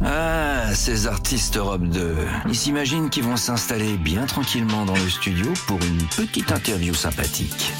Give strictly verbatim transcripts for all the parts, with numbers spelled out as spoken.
Ah, ces artistes Europe deux. Ils s'imaginent qu'ils vont s'installer bien tranquillement dans le studio pour une petite interview sympathique.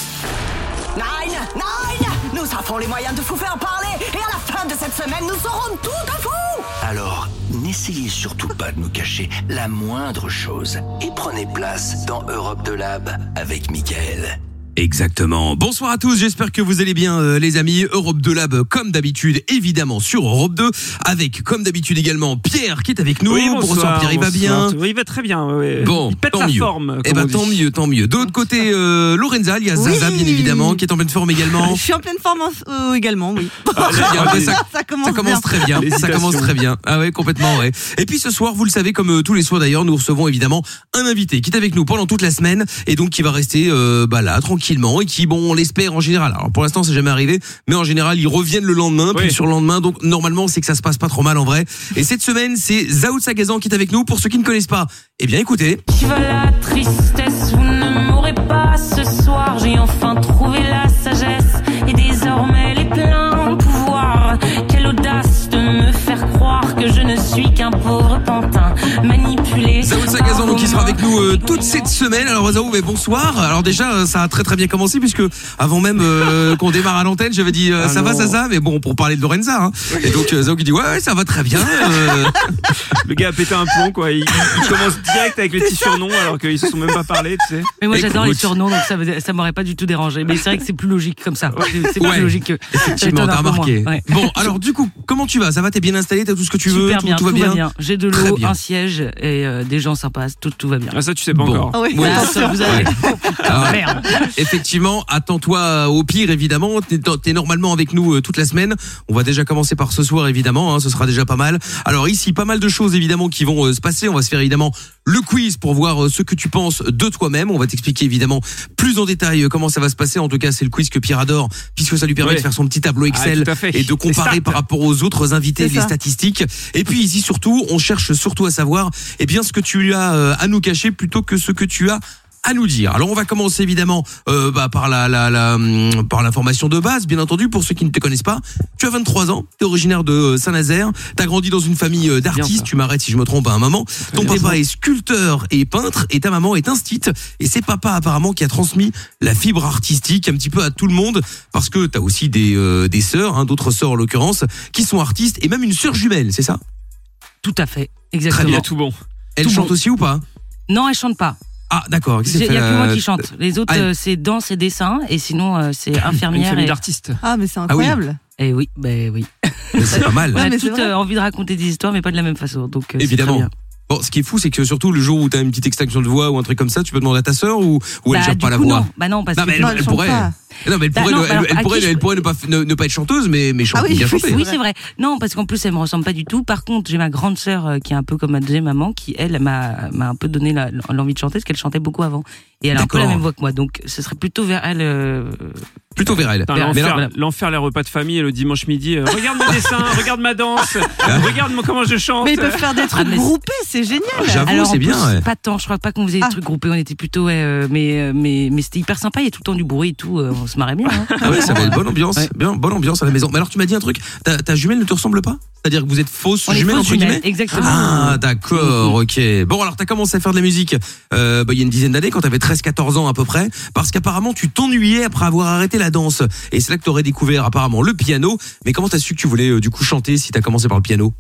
Nine, Nine, nous avons les moyens de vous faire parler et à la fin de cette semaine, nous saurons tout de vous. Alors, n'essayez surtout pas de nous cacher la moindre chose et prenez place dans Europe deux Lab avec Mickaël. Exactement. Bonsoir à tous, j'espère que vous allez bien euh, les amis. Europe deux Lab comme d'habitude, évidemment sur Europe deux, avec comme d'habitude également Pierre qui est avec nous. Oui, bonsoir, bonsoir Pierre, il va bien? Oui, il va très bien. Ouais. Bon, il pète tant la mieux. forme. Eh ben tant mieux, tant mieux. De l'autre côté, euh, Lorenza, il y a Zaza Oui. bien évidemment qui est en pleine forme également. Je suis en pleine forme euh, également, oui. Ah, bien, Ah, ça, ça commence, ça commence bien. très bien. Ça L'hésitation. commence très bien. Ah ouais, complètement, ouais. Et puis ce soir, vous le savez, comme euh, tous les soirs d'ailleurs, nous recevons évidemment un invité qui est avec nous pendant toute la semaine et donc qui va rester euh, bah là tranquillement et qui, bon, on l'espère en général. Alors pour l'instant, c'est jamais arrivé, mais en général, ils reviennent le lendemain, puis Oui. sur le lendemain. Donc normalement, c'est que ça se passe pas trop mal en vrai. Et cette semaine, c'est Zao Sagazan qui est avec nous. Pour ceux qui ne connaissent pas, eh bien, écoutez. Qui va la tristesse, vous ne m'aurez pas ce soir. J'ai enfin trouvé la sagesse et désormais les pleins pouvoirs. Quelle audace de me faire croire que je ne suis qu'un pauvre pantin manipulé. Zao Sagazan donc qui sera avec nous euh, toute cette semaine. Alors Zao, mais bonsoir. Alors déjà, euh, ça a très très bien commencé puisque avant même euh, qu'on démarre à l'antenne, j'avais dit euh, Ah ça va non. Zaza, mais bon pour parler de Lorenza. Hein. Et donc euh, Zao qui dit ouais, ouais ça va très bien. Euh, Le gars a pété un plomb, quoi. Il, il commence direct avec les petits surnoms alors qu'ils se sont même pas parlé, tu sais. Mais moi j'adore les Écoute. surnoms donc ça, me- ça m'aurait pas du tout dérangé. Mais c'est vrai que c'est plus logique comme ça. C'est plus Ouais. logique que. Effectivement, ça t'as étonne un peu remarqué. moins. Ouais. Bon, alors du coup, comment tu vas? Ça va? T'es bien installé? T'as tout ce que tu veux? Super tout, bien, tout va bien? J'ai de Très l'eau, bien. un siège et euh, des gens sympas. Tout, tout va bien. Ah, ça, tu sais pas Bon. encore. Ah oui, Ouais. Ah, attention. ça, vous avez... Ouais. Oh, putain, Alors, merde. Effectivement, attends-toi au pire évidemment. T'es, t'es normalement avec nous euh, toute la semaine. On va déjà commencer par ce soir évidemment. Hein, ce sera déjà pas mal. Alors ici, pas mal de choses évidemment qui vont euh, se passer. On va se faire évidemment le quiz pour voir euh, ce que tu penses de toi-même. On va t'expliquer évidemment plus en détail euh, comment ça va se passer. En tout cas, c'est le quiz que Pierre adore puisque ça lui permet Ouais. de faire son petit tableau Excel Ah, tout à fait. et de Les comparer stats. par rapport aux autres invités C'est les ça. statistiques. Et puis ici surtout, on cherche surtout à savoir eh bien ce que tu as euh, à nous cacher plutôt que ce que tu as à nous dire. Alors on va commencer évidemment euh, bah, par la, la, la hum, par l'information de base, bien entendu. Pour ceux qui ne te connaissent pas, tu as vingt-trois ans, tu es originaire de euh, Saint-Nazaire, tu as grandi dans une famille euh, Bien d'artistes, ça. tu m'arrêtes si je me trompe à un moment. Ton bien. papa est sculpteur et peintre et ta maman est instite et c'est papa apparemment qui a transmis la fibre artistique un petit peu à tout le monde parce que tu as aussi des euh, des sœurs, hein, d'autres sœurs en l'occurrence, qui sont artistes et même une sœur jumelle, c'est ça? Tout à fait, Il y exactement. a tout bon. Elle Tout chante bon. aussi ou pas? Non, elle chante pas. Ah d'accord. Qu'est-ce Il qu'elle y a fait, que moi euh, qui chante. Les autres, ah, euh, c'est danse et dessin, et sinon euh, c'est Une infirmière. famille Et... d'artistes. Ah, mais c'est incroyable. et oui, ben oui. C'est pas mal. On Ouais, a mais c'est toutes vrai. euh, envie de raconter des histoires, mais pas de la même façon. Donc euh, c'est Évidemment. très bien. Bon, ce qui est fou, c'est que surtout le jour où t'as une petite extinction de voix ou un truc comme ça, tu peux demander à ta sœur ou, ou elle Bah, gère du pas la coup, voix. non. Bah non, parce Non, que mais elle, Non, elle elle chante pourrait. pas. Non, mais elle Bah, pourrait, non, elle, alors, elle à pourrait, qui je elle peux- pourrait ne pas, ne, ne pas être chanteuse, mais, mais chanter, Ah oui, bien oui, chanter. Oui, c'est vrai. Non, parce qu'en plus, elle me ressemble pas du tout. Par contre, j'ai ma grande sœur euh, qui est un peu comme ma deuxième maman, qui elle m'a m'a un peu donné la- l'envie de chanter, parce qu'elle chantait beaucoup avant. Et elle a un peu la D'accord. même voix que moi, donc ce serait plutôt vers elle. euh, Plutôt vers elle. Putain, Mais L'enfer, alors- l'enfer, les repas de famille le dimanche midi. euh, regarde mes dessins, regarde ma danse, regarde moi comment je chante. Mais ils peuvent faire des trucs Ah, mais- groupés, c'est génial. J'avoue, Alors, en c'est bien. plus, ouais. Pas tant, je crois pas qu'on faisait des Ah. trucs groupés, on était plutôt, ouais, euh, mais, euh, mais, mais c'était hyper sympa, il y a tout le temps du bruit et tout, euh, on se marrait bien. Hein. Ah ouais, ça va être bonne ambiance, Ouais. bien, bonne ambiance à la maison. Mais alors, tu m'as dit un truc, ta, ta jumelle ne te ressemble pas? C'est-à-dire que vous êtes fausses On est jumelles, fausses entre jumelles, guillemets? exactement. Ah, d'accord, ok. Bon, alors, t'as commencé à faire de la musique, euh, bah, il y a une dizaine d'années, quand t'avais treize quatorze ans à peu près, parce qu'apparemment, tu t'ennuyais après avoir arrêté la danse. Et c'est là que t'aurais découvert, apparemment, le piano. Mais comment t'as su que tu voulais, euh, du coup, chanter si t'as commencé par le piano?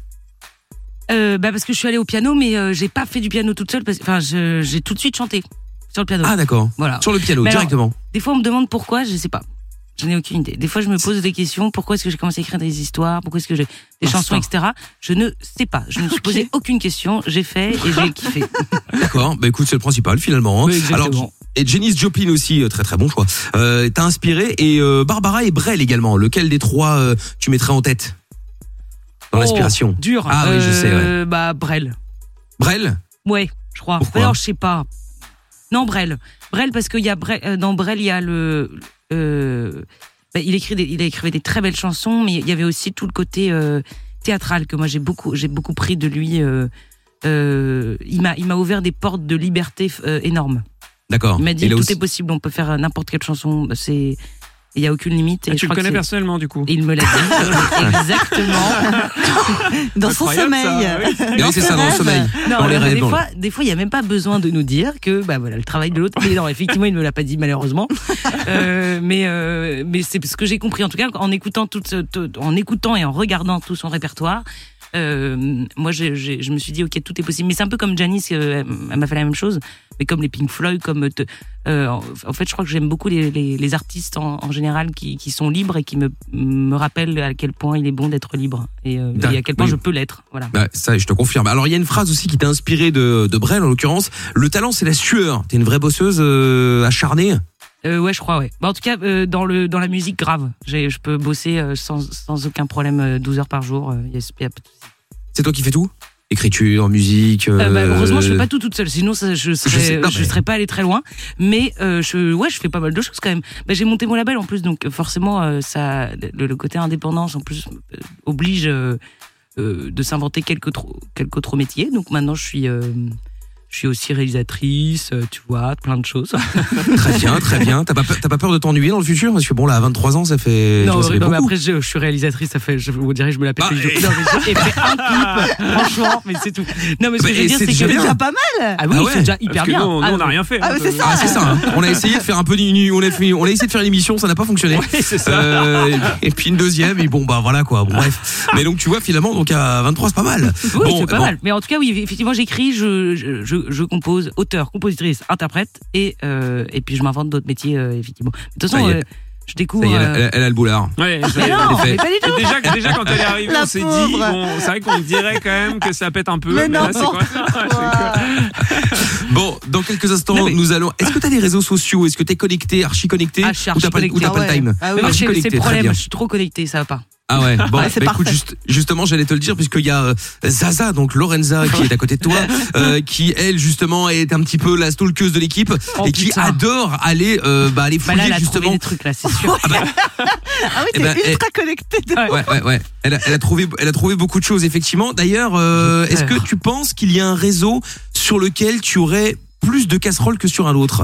Euh, bah parce que je suis allée au piano, mais euh, j'ai pas fait du piano toute seule, parce, enfin, je- j'ai tout de suite chanté sur le piano. Ah, d'accord. Voilà. Sur le piano, Mais alors- directement. Des fois, on me demande pourquoi, je sais pas. Je n'ai aucune idée. Des fois, je me pose des questions. Pourquoi est-ce que j'ai commencé à écrire des histoires? Pourquoi est-ce que j'ai des Ah, chansons, ça. et cetera. Je ne sais pas. Je ne me suis posé aucune question. J'ai fait et j'ai kiffé. D'accord. Bah, écoute, c'est le principal, finalement. Hein. Oui, exactement. Alors, et Janis Joplin aussi, euh, très très bon choix. Euh, t'as inspiré et euh, Barbara et Brel également. Lequel des trois euh, tu mettrais en tête dans Oh, l'inspiration? Dur. Ah oui, je sais, Euh, Bah, Brel. Brel. Ouais, je crois. Pourquoi Alors, je sais pas. Non, Brel. Brel, parce qu'il y a Brel, euh, dans Brel, il y a le. Euh, bah, il, écrit des, il a écrit des très belles chansons, mais il y avait aussi tout le côté euh, théâtral que moi j'ai beaucoup, j'ai beaucoup pris de lui. Euh, euh, il m'a, il m'a ouvert des portes de liberté euh, énormes. D'accord. Il m'a dit Et là tout aussi- est possible, on peut faire n'importe quelle chanson. C'est il y a aucune limite. Et Ah, je tu le crois que connais c'est- personnellement du coup. Et il me l'a dit exactement. Dans son Incroyable, sommeil. ça, oui. Oui, c'est ça, dans le rêve. sommeil. Non, Dans les alors, rêves, des dans le- fois, des fois, il y a même pas besoin de nous dire que, bah voilà, le travail de l'autre. Mais non, effectivement, il me l'a pas dit malheureusement. Euh, mais euh, mais c'est ce que j'ai compris en tout cas en écoutant tout, ce- tout- en écoutant et en regardant tout son répertoire. Euh, moi, j'ai, j'ai, je me suis dit, ok, tout est possible. Mais c'est un peu comme Janis, euh, elle m'a fait la même chose. Mais comme les Pink Floyd, comme te- euh, en, en fait, je crois que j'aime beaucoup les, les, les artistes en, en général qui, qui sont libres et qui me, me rappellent à quel point il est bon d'être libre et, euh, et à quel point Oui. je peux l'être. Voilà. Bah, ça, je te confirme. Alors, il y a une phrase aussi qui t'a inspiré de, de Brel, en l'occurrence. Le talent, c'est la sueur. T'es une vraie bosseuse euh, acharnée. Euh, ouais, je crois, ouais. Bah, en tout cas, euh, dans le dans la musique, grave. J'ai, je peux bosser euh, sans sans aucun problème, euh, douze heures par jour. Euh, y a, y a pas de souci. C'est toi qui fais tout? Écriture, musique. Euh, bah, euh, heureusement, je fais pas tout toute seule. Sinon, ça, je serais, Je sais, non, je mais- serais pas allé très loin. Mais euh, je, ouais, je fais pas mal de choses quand même. Bah, j'ai monté mon label en plus, donc euh, forcément, euh, ça, le, le côté indépendance en plus euh, oblige euh, euh, de s'inventer quelques autres quelques autres métiers. Donc maintenant, je suis euh, je suis aussi réalisatrice, euh, tu vois, plein de choses. Très bien, très bien. T'as pas, peur- t'as pas peur de t'ennuyer dans le futur? Parce que bon, là, à vingt-trois ans, ça fait. tu Non, vois, ça fait non, mais beaucoup. après, je, je suis réalisatrice, ça fait, je vous dirais, je me la pète Bah, les joues. et- Non, mais j'ai fait un clip, franchement, mais c'est tout. Non, mais ce Bah, que je veux et dire, c'est c'est déjà que. bien. C'est pas mal. Ah oui, Ah ouais. c'est déjà hyper Parce que bien. nous, nous, Ah, on n'a rien fait. Ah, hein, mais c'est de- ça. Ah, c'est ça. Hein. On a essayé de faire un peu du, on a fait, on a essayé de faire une émission, ça n'a pas fonctionné. Oui, c'est ça. Euh, et puis une deuxième, et bon, bah voilà quoi. Bon, bref. Mais donc, tu vois, finalement, donc à vingt-trois, c'est pas mal. Oui, Bon, c'est pas bon. mal. Mais en tout cas, oui, effectivement, j'écris, je, je, je, je compose, auteur, compositrice, interprète, et, euh, et puis je m'invente d'autres métiers, euh, effectivement. De toute façon, Ça y est. euh, je découvre. Ça y est, elle, euh, elle- elle a le boulard. Ouais, Mais non, c'est fait. mais pas du tout. Et déjà, déjà, quand elle est arrivée, La on s'est dit, pauvre. bon, c'est vrai qu'on dirait quand même que ça pète un peu. Mais là, c'est n'importe quoi quoi. Bon, dans quelques instants, Non, mais- nous allons. Est-ce que t'as des réseaux sociaux? Est-ce que t'es connecté, archi connecté? Ah, je suis ou t'as archi pas, ou t'as connecté. pas le Ah time? ouais. Ah oui. Mais moi, Archi c'est connecté, c'est le très problème, bien. je suis trop connectée, ça va pas. Ah ouais, bon, Ouais, c'est bah écoute, parfait. juste, justement, j'allais te le dire, puisqu'il y a euh, Zaza, donc Lorenza, qui est à côté de toi, euh, qui, elle, justement, est un petit peu la stalkeuse de l'équipe, Oh, et qui putain. adore aller, euh, bah, aller Bah fouiller, là, elle a trouvé justement. des trucs, là, c'est sûr. Ah oui, Eh t'es ben, ultra connecté. de- Ouais. Ouais, ouais, ouais. Elle a, elle a trouvé, elle a trouvé beaucoup de choses, effectivement. D'ailleurs, euh, J'ai est-ce que peur. tu penses qu'il y a un réseau sur lequel tu aurais plus de casseroles que sur un autre?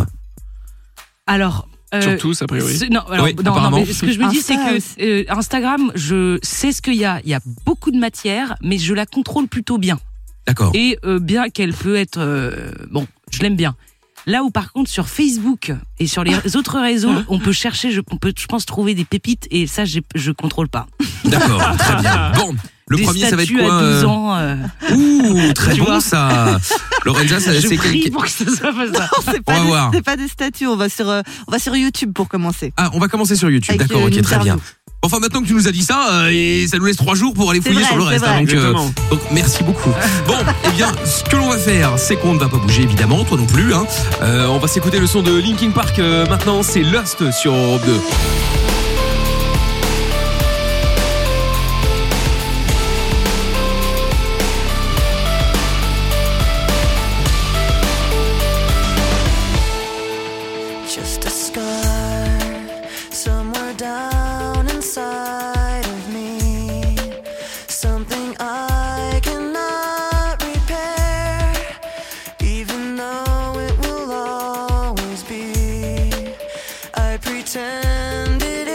Alors. euh, Sur tous, a priori. c'est- Non, alors, Oui, non, non, apparemment. mais ce que je me dis, c'est Insta que euh, Instagram, je sais ce qu'il y a. Il y a beaucoup de matière, mais je la contrôle plutôt bien. D'accord. Et euh, bien qu'elle peut être... euh, bon, je l'aime bien. Là où par contre sur Facebook et sur les autres réseaux, on peut chercher, je, on peut, je pense, trouver des pépites et ça, j'ai- je contrôle pas. D'accord, très bien. Bon, le des premier, ça va être statuts quoi? à douze euh, ans. euh, Ouh, très Tu bon vois. ça. Lorenza, ça, je c'est prie quel... pour que ce soit pas ça. Non, c'est On va pas, voir. des, c'est pas des statuts. On va sur, euh, on va sur YouTube pour commencer. Ah, on va commencer sur YouTube. Avec, D'accord, euh, ok, une très bien. interview. Enfin, maintenant que tu nous as dit ça, euh, et ça nous laisse trois jours pour aller C'est fouiller vrai, sur le c'est reste. vrai. hein, donc, euh, Exactement. donc, merci beaucoup. Bon, eh bien, ce que l'on va faire, c'est qu'on ne va pas bouger, évidemment, toi non plus. Hein. Euh, on va s'écouter le son de Linkin Park euh, maintenant. C'est Lust sur Europe deux. Just a scar somewhere down inside of me. Something I cannot repair, even though it will always be. I pretended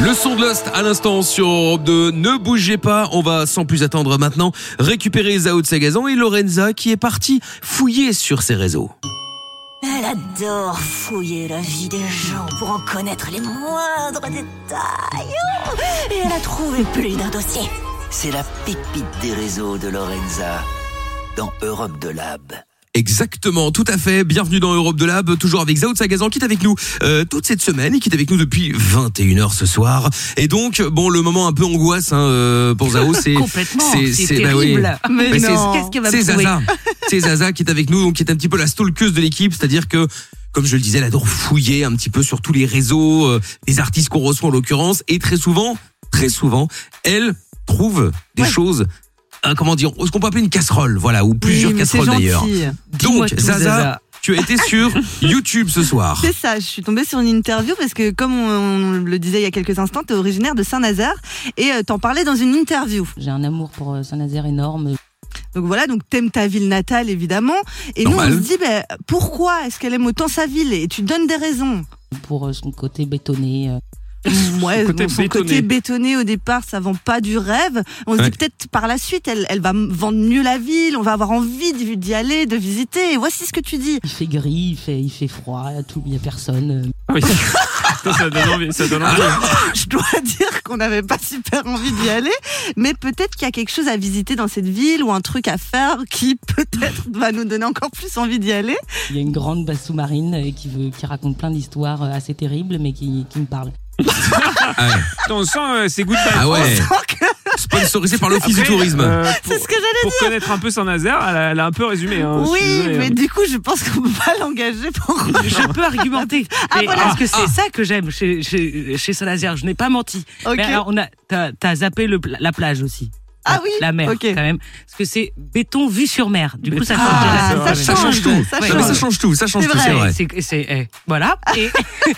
Le son de Lost à l'instant sur Europe deux. Ne bougez pas, on va sans plus attendre maintenant récupérer Zao de Sagazan et Lorenza qui est partie fouiller sur ses réseaux. Elle adore fouiller la vie des gens pour en connaître les moindres détails. Et elle a trouvé plus d'un dossier. C'est la pépite des réseaux de Lorenza dans Europe deux Lab. Exactement, tout à fait. Bienvenue dans Europe deux Lab, toujours avec Zao de Sagazan qui est avec nous euh, toute cette semaine et qui est avec nous depuis vingt et une heures ce soir. Et donc, bon, le moment un peu angoisse hein, euh, pour Zao, c'est complètement, c'est, c'est terrible. Bah oui. Mais Mais non. Qu'est-ce qu'elle va c'est trouver? Zaza, c'est Zaza qui est avec nous, donc qui est un petit peu la stalkeuse de l'équipe, c'est-à-dire que comme je le disais, elle adore fouiller un petit peu sur tous les réseaux, euh, les artistes qu'on reçoit en l'occurrence, et très souvent, très souvent, elle trouve des Ouais. choses. Euh, comment dire, ce qu'on peut appeler une casserole, voilà, ou plusieurs Oui, mais c'est casseroles d'ailleurs. gentil. Dis-moi Donc, tout, Zaza, Zaza. tu as été sur YouTube ce soir. C'est ça, je suis tombée sur une interview parce que comme on, on le disait il y a quelques instants, tu es originaire de Saint-Nazaire et euh, t'en parlais dans une interview. J'ai un amour pour euh, Saint-Nazaire énorme. Donc voilà, donc t'aimes ta ville natale évidemment. Et Normal. nous on se dit, bah, pourquoi est-ce qu'elle aime autant sa ville? Et tu donnes des raisons. Pour euh, son côté bétonné. euh. Ouais, Son côté bon, son bétonné. côté bétonné au départ, ça vend pas du rêve. On se Ouais. dit peut-être par la suite, elle, elle va m- vendre mieux la ville, on va avoir envie d'y d'y aller, de visiter. Et voici ce que tu dis. Il fait gris, il fait, il fait froid, il n'y a personne. euh. Ah oui. Ça, ça donne envie. Ça donne envie. Je dois dire qu'on n'avait pas super envie d'y aller, mais peut-être qu'il y a quelque chose à visiter dans cette ville ou un truc à faire qui peut-être va nous donner encore plus envie d'y aller. Il y a une grande base sous-marine euh, qui, veut, qui raconte plein d'histoires euh, assez terribles, mais qui, qui me parle. Ah ouais. On sent euh, c'est Good Vibes. Ah ouais. Donc, Sponsorisé par l'Office du Après, Tourisme. euh, pour, c'est ce que j'allais pour connaître un peu Saint-Nazaire, elle a, elle a un peu résumé. Hein, je suis oui, désolé, mais hein. du coup, je pense qu'on peut pas l'engager pour. Je peux argumenter. Ah, Mais voilà. Parce que c'est ça que j'aime chez, chez, chez Saint-Nazaire. Je n'ai pas menti. Ok. Mais alors, on a, t'as, t'as zappé le, pla- la plage aussi. Ah oui. La mer, Ok. quand même. Parce que c'est béton vue sur mer. Du coup, ça change Ah, déjà. ça Ça change, change tout. ça Non, mais change. ça change tout, ça change C'est tout, c'est vrai. vrai. C'est, c'est, eh, voilà. Et,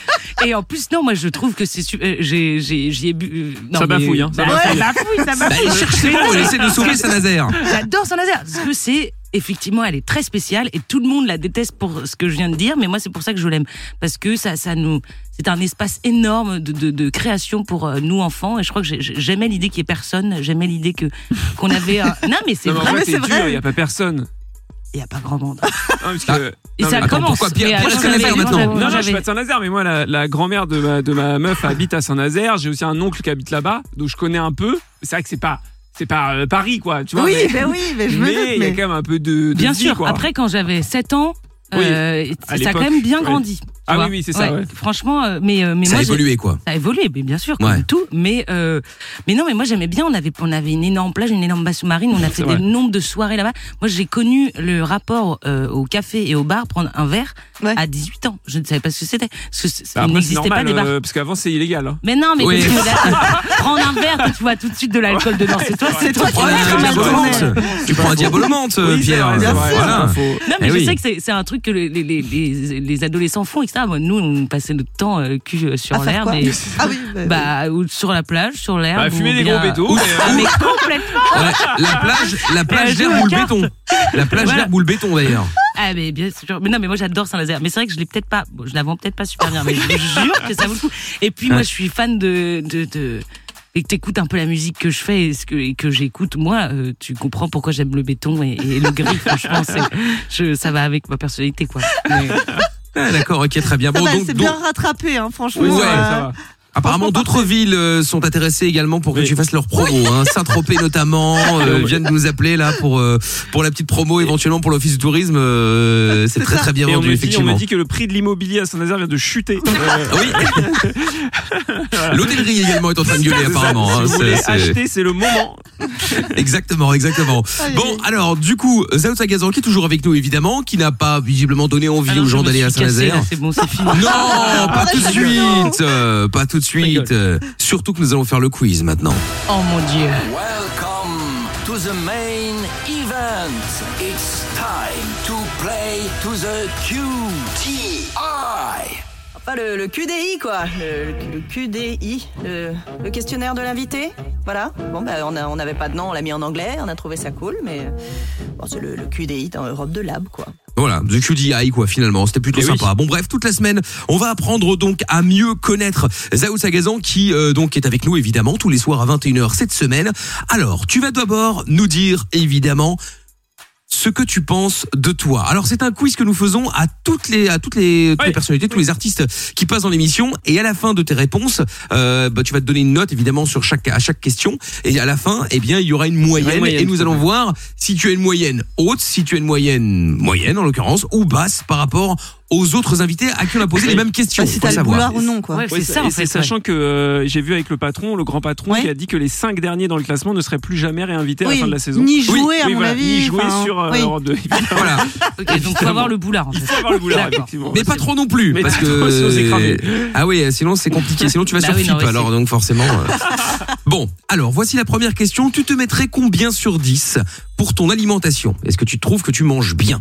et en plus, non, moi, je trouve que c'est su- euh, j'ai, j'ai, j'y ai bu. euh, non, Ça mais- bafouille, hein, ça Bah, bafouille. ça bafouille, ça Bah, bafouille. il cherche ses mots, il essaie de sauver Saint-Nazaire. J'adore Saint-Nazaire parce que c'est effectivement elle est très spéciale et tout le monde la déteste pour ce que je viens de dire, mais moi c'est pour ça que je l'aime parce que ça ça nous c'est un espace énorme de, de, de création pour euh, nous enfants et je crois que j'ai- j'aimais l'idée qu'il y ait personne, j'aimais l'idée que qu'on avait un... non mais c'est Non, mais en vrai, mais fait, c'est c'est vrai. dur, il n'y a pas personne. il y a pas grand monde. Non, parce que- Ah. Et non, ça mais- attends, commence. pourquoi Pierre- mais, Pierre euh, Saint-Nazaire j'avais- maintenant j'avais- Non, non, je suis j'avais- pas de Saint-Nazaire, mais moi, la, la grand-mère de ma, de ma meuf habite à Saint-Nazaire. J'ai aussi un oncle qui habite là-bas, donc je connais un peu. C'est vrai que c'est pas, c'est pas euh, Paris, quoi. Tu vois, Oui, mais, ben oui, mais je me mais doute. il y a Mais... quand même un peu de, de Bien vie, sûr. quoi. Après, quand j'avais sept ans, Oui, euh, à ça a quand l'époque, même bien ouais. grandi. tu Ah vois. oui, oui, c'est ça, ouais. Franchement, euh, mais euh, mais Ça a moi, j'ai- évolué, quoi. Ça a évolué, mais bien sûr, comme Ouais. tout. Mais euh, mais non, mais moi j'aimais bien. On avait on avait une énorme plage, une énorme base sous-marine. On a fait vrai. des nombres de soirées là-bas. Moi, j'ai connu le rapport euh, au café et au bar, prendre un verre Ouais. à dix-huit ans. Je ne savais pas ce que c'était. Parce que c- Bah, il après, c'est n'existait pas normal, des bars. euh, parce qu'avant c'est illégal. Hein. Mais non, mais Oui. parce que là, prendre un verre, quand tu vois tout de suite de l'alcool dedans, c'est toi, c'est toi Tu qui prends vas un faire mal tourner. diabolomante. Tu prends un diabolomante, Oui, c'est Pierre. vrai, c'est vrai, Voilà. c'est pas faux. Non, mais Eh je oui. sais que c'est, c'est un truc que les, les, les, les, les adolescents font, et cetera. Moi, nous, on passait notre temps euh, cul euh, sur À faire l'herbe, quoi et, Ah oui. bah, bah, ou sur la plage, sur l'herbe. Bah, fumer ou des bien- gros bétos. Ouf. mais, euh, Ah, mais complètement. Ouais, la plage, la plage jouer d'herbe aux ou le cartes. béton. La plage Voilà. d'herbe ou le béton, d'ailleurs. Ah, mais bien sûr. Mais non, mais moi, j'adore Saint-Nazaire. Mais c'est vrai que je l'ai peut-être pas, bon, je la vends peut-être pas super bien, mais je vous jure que ça vaut le coup. Et puis, moi, je suis fan de, de, de, et que t'écoutes un peu la musique que je fais et, ce que, et que j'écoute, moi, euh, tu comprends pourquoi j'aime le béton et, et le gris. Franchement, c'est, je, ça va avec ma personnalité, quoi. Mais- Ah, d'accord, ok, très bien. Ça Bon, va, donc, c'est donc, bien rattrapé, hein, franchement. Oui, Ouais. ça va, euh, ça va. apparemment, d'autres villes euh, sont intéressées également pour que Oui. tu fasses leur promo. Hein. Saint-Tropez notamment euh, viennent de nous appeler là pour euh, pour la petite promo, éventuellement pour l'office du tourisme. euh, c'est très très bien Et on vendu, me, dit, on effectivement. me dit que le prix de l'immobilier à Saint-Nazaire vient de chuter. Euh, Oui. L'hôtellerie également est en train de gueuler c'est ça. apparemment. Si hein. vous C'est- voulez c'est- acheter, c'est le moment. Exactement, exactement. Aïe, Bon, aïe. alors du coup, Zao Sagazan qui est toujours avec nous évidemment, qui n'a pas visiblement donné envie Ah non, aux je gens me d'aller à suis cassée, Saint-Nazaire. là, C'est bon, c'est fini. Non, pas tout de je rigole. suite, euh, pas tout de suite. euh, Surtout que nous allons faire le quiz maintenant. Oh mon Dieu. Welcome to the main event. It's time to play to the Q T I. Enfin, le, le Q D I, quoi. Le, le Q D I, le, le questionnaire de l'invité. Voilà. Bon, bah, on a- on n'avait pas de nom, on l'a mis en anglais, on a trouvé ça cool, mais bon, c'est le, le Q D I dans Europe deux Lab, quoi. Voilà, The Q D I quoi finalement, c'était plutôt Et oui. sympa. Bon bref, toute la semaine, on va apprendre donc à mieux connaître Zao Sagazan qui euh, donc est avec nous évidemment tous les soirs à vingt et une heures cette semaine. Alors, tu vas d'abord nous dire évidemment ce que tu penses de toi. Alors c'est un quiz que nous faisons à toutes les à toutes les, toutes Oui. les personnalités, tous les artistes qui passent dans l'émission et à la fin de tes réponses, euh, bah, tu vas te donner une note évidemment sur chaque à chaque question et à la fin, eh bien il y aura une moyenne, Une moyenne, et nous tout à allons fait. voir si tu as une moyenne haute, si tu as une moyenne moyenne en l'occurrence ou basse par rapport aux autres invités à qui on a posé les mêmes questions. Bah, si faut t'as le savoir. boulard ou non, quoi. Ouais, Ouais, c'est ça et en fait. sachant que euh, j'ai vu avec le patron, le grand patron, Ouais. qui a dit que les cinq derniers dans le classement ne seraient plus jamais réinvités à la Oui, fin de la saison. ni jouer Oui, à Oui, mon voilà, avis. ni jouer enfin, sur euh, oui. Europe deux. Voilà. Ouais. Ok, donc faut avoir le boulard en fait. Il faut avoir le boulard, D'accord. effectivement. Mais pas trop non plus, Mais parce pas trop, sinon c'est cramé. que ah oui, sinon c'est compliqué. Sinon tu vas Bah sur oui, F I P non, ouais, alors, c'est- donc forcément. euh. Bon, alors voici la première question. Tu te mettrais combien sur dix pour ton alimentation? Est-ce que tu trouves que tu manges bien?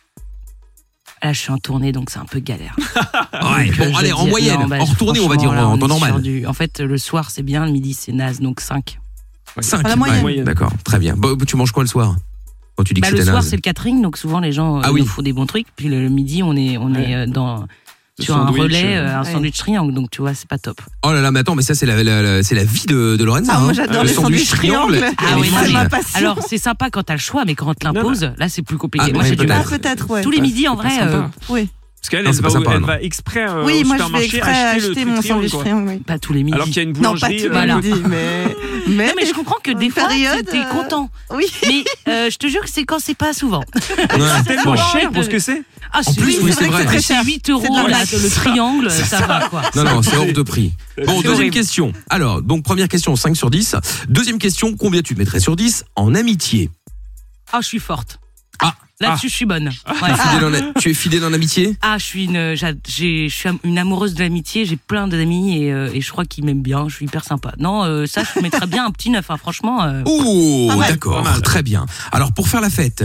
Là, je suis en tournée, donc c'est un peu galère. Ouais. Donc, Bon, euh, je allez, vais en dire- moyenne, non, bah, en retournée, on va dire franchement, là, en on temps est sur normal. du- En fait, le soir c'est bien, le midi c'est naze, donc cinq. cinq. À la moyenne. Moyenne. D'accord, très bien. Bon, tu manges quoi le soir? Quand tu dis Bah, que le c'était soir naze. c'est le catering, donc souvent les gens euh, Ah oui. nous font des bons trucs. Puis le, le midi on est on Ouais. est euh, dans Le sur un sandwich, relais, euh, euh, un ouais. sandwich triangle, donc tu vois c'est pas top. Oh là là, mais attends, mais ça c'est la, la- la- c'est la vie de, de Lorenza. Ah, hein. moi j'adore Le les sandwichs triangles. Ah elle est oui, c'est folle. non, ma mais- passion. Alors c'est sympa quand t'as le choix, mais quand on te l'impose, là c'est plus compliqué. Ah, Moi ouais, j'ai du peut-être. Ah, mal. peut-être, ouais. Tous les midis en C'est pas vrai, sympa. euh, Oui, Parce qu'elle, Non, elle, c'est va, pas sympa, elle non. va exprès euh, oui au moi je vais supermarché exprès acheter, acheter le truc mon triangle, sandwich quoi. triangle. Oui. pas tous les midis. Alors qu'il y a une Non, pas boulangerie. tous les euh, Voilà. midis, mais. Mais, Non mais je comprends que des une fois période, t'es euh, content. Oui. Mais euh, je te jure que c'est quand c'est pas souvent. Ouais. tellement Bon. cher pour ce que c'est. Ah, En plus, oui, c'est vrai. très C'est cher. huit euros C'est de la là, masse. le triangle, ça va quoi. Non, non, c'est hors de prix. Bon, C'est deuxième horrible. question. Alors, donc première question, cinq sur dix. Deuxième question, combien tu te mettrais sur dix en amitié? Ah, je suis forte. Ah. Là-dessus, je suis bonne. Ouais. Fidèle en- tu es fidèle en amitié? Ah, je suis une, j'a- j'ai, je suis une amoureuse de l'amitié. J'ai plein d'amis et, euh, et je crois qu'ils m'aiment bien. Je suis hyper sympa. Non, euh, ça, je mettrais bien un petit neuf. Hein, franchement. euh. Oh, Pas mal. d'accord, Pas mal. très bien. Alors, pour faire la fête,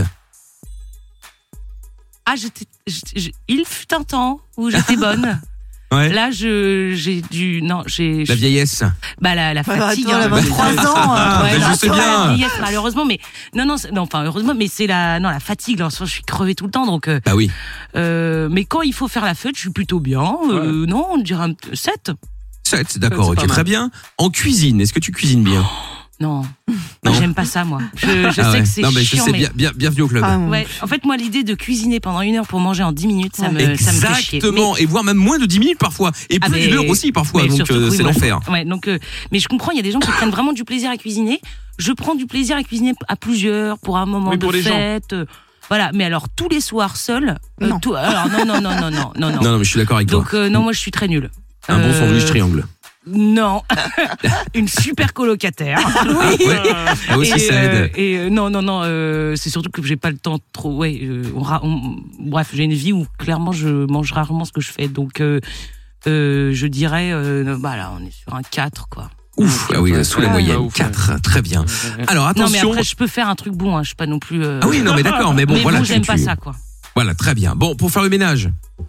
Ah, j'étais, j'étais- je- il fut un temps où j'étais bonne. ouais. Là, je, j'ai dû, non, j'ai, La vieillesse. bah la, la Bah, fatigue. attends, elle a hein. vingt-trois ans. euh, Ouais, Mais non, je sais c'est pas bien. la vieillesse, malheureusement, mais non, non, c'est- non, enfin heureusement, mais c'est la, non, la fatigue. Là, en ce moment, je suis crevée tout le temps, donc. euh, Bah oui. euh, mais quand il faut faire la fête, je suis plutôt bien. Euh, Non, on dirait un sept. sept, d'accord, C'est ok, pas mal. très bien. En cuisine, est-ce que tu cuisines bien? Non, Non. Moi, j'aime pas ça, moi. Je, je Ah sais ouais. que c'est Non, mais chiant, je sais, mais bien, bien, bienvenue au club. Ah, ouais. En fait, moi, l'idée de cuisiner pendant une heure pour manger en dix minutes, ça me, ça me fait chier. Exactement, et voire même moins de dix minutes parfois, et Ah, plus mais- d'une heure aussi parfois, mais donc surtout euh, que oui, c'est moi, l'enfer. je- Ouais, donc, euh, mais je comprends, il y a des gens qui prennent vraiment du plaisir à cuisiner. Je prends du plaisir à cuisiner à plusieurs pour un moment Oui, de pour les gens. fête. euh, Voilà, mais alors tous les soirs seul, euh, Non. tout, alors non, non, non, non, non, non, non. Non, non, mais je suis d'accord avec toi. Donc euh, non, moi je suis très nulle. Un bon Euh, sandwich triangle. Non, une super colocataire. Ouais. Là aussi, et, ça euh, aide. et euh, non, non, non, euh, c'est surtout que j'ai pas le temps trop. Ouais, euh, on ra- on- bref, j'ai une vie où clairement je mange rarement ce que je fais, donc euh, euh, je dirais, euh, bah là, on est sur un quatre, quoi. Ouf, ah oui, sous la Ouais, moyenne, bah, ouf, ouais. quatre, très bien. Alors Non, mais attention. après, je peux faire un truc bon, hein, je suis pas non plus. euh, Ah oui, non, mais d'accord, mais bon, mais voilà. bon, tu- j'aime tu- pas ça, quoi. Voilà, très bien. Bon, pour faire le ménage,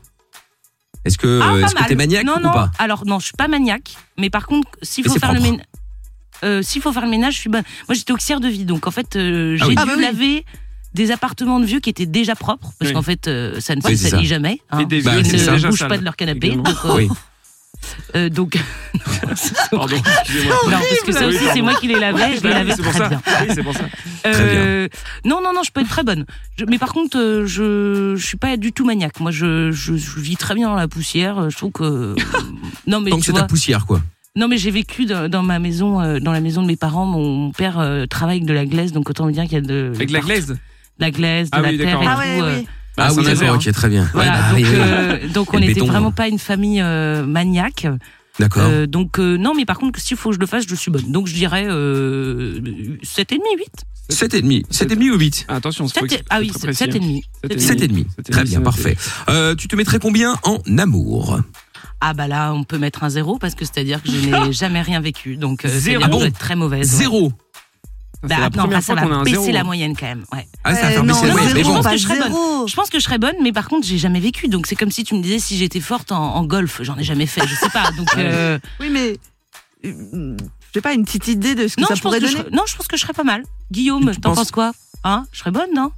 est-ce que Ah, euh, pas est-ce que mal. t'es maniaque non, ou non. pas? Alors non, je suis pas maniaque, mais par contre, s'il Mais faut c'est faire le propre. ménage, euh, s'il faut faire le ménage, je suis bonne. Moi, j'étais auxiliaire de vie, donc en fait, euh, j'ai Ah oui. dû Ah bah oui. laver des appartements de vieux qui étaient déjà propres, parce Oui. qu'en fait, euh, ça ne Oui, se c'est salit ça. jamais. hein. Et des Bah, Ils c'est ça. ne déjà bougent sales, pas de leur canapé. également. Donc, euh, Oui. euh, donc Pardon, excusez-moi. non, parce que ça Oui, aussi, c'est pardon. moi qui les lavais, je les Oui, lavais c'est pour très ça. bien. Oui, c'est pour ça. Euh, non, non, non, je peux être très bonne. Je- mais par contre, euh, je, je suis pas du tout maniaque. Moi, je, je, je vis très bien dans la poussière. Je trouve que non, mais Tant que tu c'est vois, ta poussière, quoi. non, mais j'ai vécu dans, dans ma maison, euh, dans la maison de mes parents. Mon père euh, travaille avec de la glaise, donc autant me dire qu'il y a de Avec la glaise. de la glaise, de Ah la oui, terre d'accord. et Ah tout. ouais, euh, oui. Ah oui, Saint-Nazaire. d'accord, ok, très bien. Voilà, Ouais, bah, donc, oui, oui. euh, donc Et on le n'était béton, vraiment hein. pas une famille euh, maniaque. D'accord. Euh, donc euh, non, mais par contre, s'il faut que je le fasse, je suis bonne. Donc je dirais euh, sept virgule cinq, huit. sept virgul cinq. sept virgul cinq ou huit? Ah, attention, c'est sept, ah oui, sept virgule cinq. sept virgul cinq. Très bien, parfait. Euh, tu te mettrais combien en amour? Ah bah là, on peut mettre un zéro parce que c'est-à-dire que je n'ai jamais rien vécu. Donc euh, Zéro. c'est-à-dire que Ah bon je dois être très mauvaise. ouais. Zéro. Bah, C'est la non, première là, ça fois qu'on a va un baisser zéro. la moyenne quand même. Ouais. Ah, ça va Euh, faire non, baisser la non, moyenne. mais Mais je bon. pense pas que je serais bonne. zéro. Je pense que je serais bonne, mais par contre, j'ai jamais vécu. Donc c'est comme si tu me disais si j'étais forte en, en golf. J'en ai jamais fait, je sais pas. Donc euh, Oui, mais. euh, Je sais pas, une petite idée de ce que non, ça je pense pourrait que je donner. serais, non, je pense que je serais pas mal. Guillaume, Tu t'en penses penses quoi? Hein? Je serais bonne, non?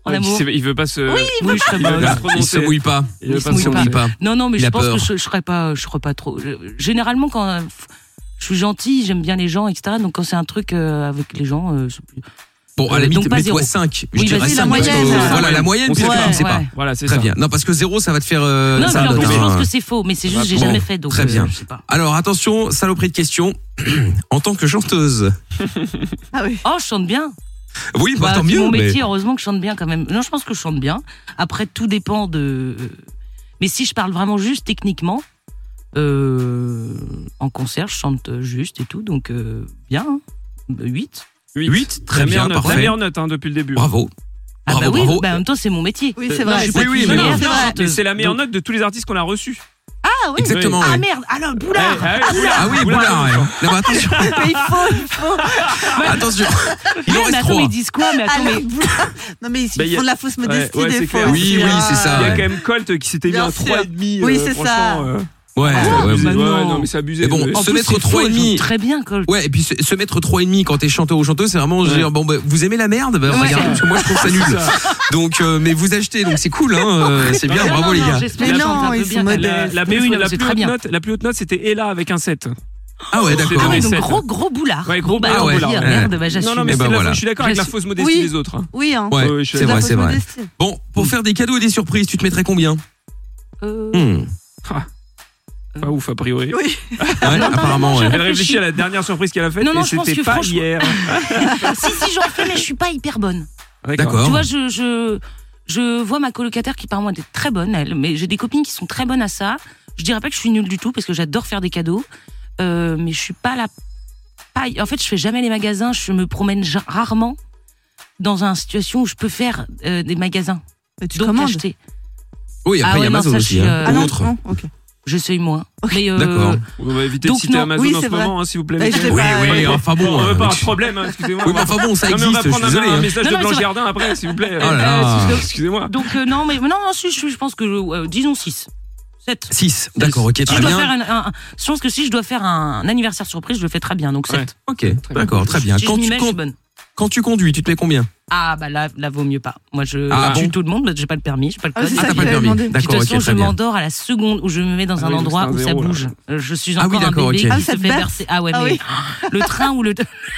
En Ouais, amour. il, il veut pas se. Oui, oui, je serais il veut bonne. pas se Il prononcer. se mouille pas. Il veut Il se pas mouille se Il se pas. mouille pas. Non, non, mais Il je a pense peur. que je, je serais pas, je serais pas trop. je- généralement, quand euh, je suis gentille, j'aime bien les gens, et cetera. Donc quand c'est un truc euh, avec les gens, euh, c'est plus. Bon, à la Euh, limite, donc pas mets-toi zéro. cinq. Je Oui, dirais vas-y, la cinq, parce que, moyenne. euh, Voilà, la moyenne, On puisque sait tu pas. ne sais pas. Ouais. Voilà, c'est Très ça. bien. Non, parce que zéro, ça va te faire. euh, non, ça mais va en te plus, je faire pense un- que c'est faux, mais c'est juste, j'ai Bon, jamais fait, donc très euh, bien. je sais pas. Alors attention, saloperie de question. En tant que chanteuse. Ah oui. Oh, je chante bien. Oui, bah, Bah, tant c'est mieux. mon mais- métier, heureusement que je chante bien quand même. Non, je pense que je chante bien. Après, tout dépend de. Mais si je parle vraiment juste techniquement, euh, en concert, je chante juste et tout, donc euh, bien. Hein. huit. Huit, très la bien, meilleure note, parfait. La meilleure note hein, depuis le début. Bravo. Ah Bravo, bah oui, bravo. bah, en même temps, c'est mon métier. Oui, c'est Non, vrai. je suis Oui, pas oui, une mais meilleure non, c'est vrai. chanteuse. Mais c'est la meilleure Donc- note de tous les artistes qu'on a reçus. Ah oui. Exactement. Ah ouais. merde, alors Boulard. Ah, ah, Boulard, Ah oui, Boulard. ouais. Non, mais attention, Mais il faut, il faut. attention. Il en Ouais, mais reste attends, trois. mais ils disent quoi? Mais attends, Alors, mais. Boulard. Non mais ils Bah, y a- font de la fausse modestie Ouais, ouais, des c'est fois. clair. Oui, aussi, oui, hein. c'est ça. Il y a ouais. quand même Colt qui s'était mis Bien à sûr. trois virgule cinq. Oui, euh, c'est franchement, ça. euh, Ouais, Ah, ouais, abusé. bah ouais. Ouais, non. non, mais c'est abusé. Mais bon, ouais. En se plus, mettre c'est trois faux, et ils demi. chantent très bien, Colt. Ouais, et puis se, se mettre trois et demi quand t'es chanteur ou chanteuse, c'est vraiment Ouais. dire bon bah, vous aimez la merde, bah, Ouais. regardez parce que moi je trouve ça nul. C'est ça. Donc euh, mais vous achetez donc c'est cool hein, euh, c'est bien, Non, bravo non, les non, gars. j'espère Mais que je chante non, un peu ils bien, sont quand même. modestes. La, la Mais plus, oui, non, la c'est plus très haute bien. note, la plus haute note, c'était Ella avec un sept. Ah ouais, C'est d'accord. Ah oui, donc sept. gros, gros boulard. Ouais, gros Bon, bah, boulard, on ouais. va dire, Ouais. merde, bah, j'assume. Non, non, mais Eh c'est ben la- voilà. je suis d'accord avec la J'assume. fausse modestie Oui. des autres. hein. Oui, hein. Ouais, Ouais, je- c'est De la vrai, fausse c'est vrai. modestie. Bon, pour faire des cadeaux et des surprises, tu te mettrais combien? Euh, Hmm. Pas ouf, a priori. Oui. Ouais, apparemment ouais. Elle réfléchit à la dernière surprise qu'elle a faite Non, non, et je pense c'était que pas franchement- hier. si, si, j'en fais, mais je suis pas hyper bonne. D'accord. Tu vois, je, je, je vois ma colocataire qui, par moi, est très bonne, elle. Mais j'ai des copines qui sont très bonnes à ça. Je dirais pas que je suis nulle du tout, parce que j'adore faire des cadeaux. Euh, mais je suis pas la paille. En fait, je fais jamais les magasins. Je me promène ja- rarement dans une situation où je peux faire euh, des magasins. Mais tu Donc, commandes. acheter. Oui, après Ah il y a ouais, non, Amazon ça, je aussi suis, hein. euh, Ah Ou non, autre. non, ok. J'essaye moins. Mais, euh, D'accord. On va éviter Donc, de citer non, Amazon oui, en c'est ce vrai. moment, hein, s'il vous plaît. Mais je messieurs. sais Oui, pas, oui, ouais. enfin bon. On veut pas euh, un problème, hein, excusez-moi. Oui, mais enfin bon, ça Non, mais on existe, va je suis prendre un, désolé. un hein. message Non, de non, mais Blanche c'est Gardin après, s'il vous plaît. Oh là là. Euh, Excusez-moi. Donc, euh, non, mais non, non, si, je, je pense que, euh, disons six. sept. six, d'accord, ok, Si très je dois bien. faire un, un- je pense que si je dois faire un, un anniversaire surprise, je le fais très bien, donc Ouais. sept. Ok, d'accord, très bien. Si Quand je m'y tu, mets, je suis con- bonne. quand tu conduis, tu te mets combien? Ah bah là, là vaut mieux pas. Moi je Ah tue bon tout le monde, j'ai pas le permis, j'ai pas le Ah, code. c'est Ah, ça t'as que pas le j'avais permis. demandé. De toute D'accord, ok, façon, je très bien. m'endors à la seconde où je me mets dans Ah un oui, donc endroit c'est un où ça zéro, là. bouge. Euh, Je suis Ah oui, encore un d'accord, bébé ok. Ah, qui ça se te fait berce. bercer. Ah ouais, Ah mais oui. le train ou le